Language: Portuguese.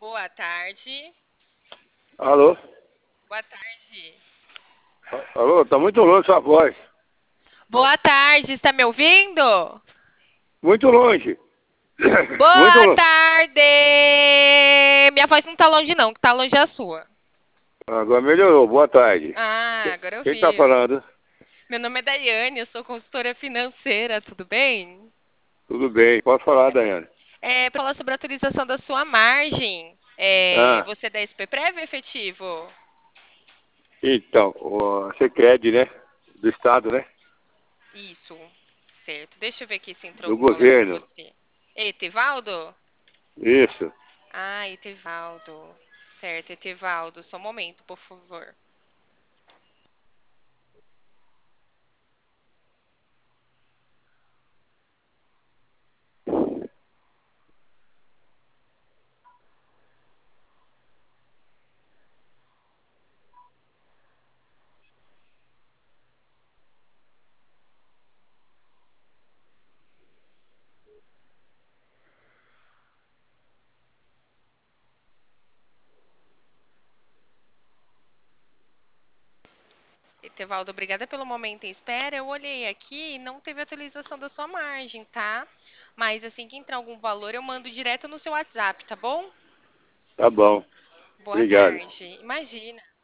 Boa tarde. Alô? Boa tarde. Alô, tá muito longe sua voz. Boa tarde, está me ouvindo? Muito longe. Muito Boa longe. tarde! Minha voz não tá longe, não, que tá longe é a sua. Agora melhorou. Boa tarde. Ah, agora eu Quem tá vi. falando? Meu nome é Daiane, eu sou consultora financeira, tudo bem? Tudo bem. Pode falar, Daiane. Para falar sobre a atualização da sua margem. Ah, Você é da SP Prévio efetivo? então, o Sicredi, né? Do Estado, né? Isso, certo. Deixa eu ver aqui se entrou Do algum valor para governo. você. Etevaldo? Isso. Ah, Etevaldo. Certo, Etevaldo. Só um momento, por favor. Etevaldo, obrigada pelo momento em espera. Eu olhei aqui e não teve atualização da sua margem, tá? Mas assim que entrar algum valor, eu mando direto no seu WhatsApp, tá bom? Tá bom. Boa Obrigado. tarde. Imagina.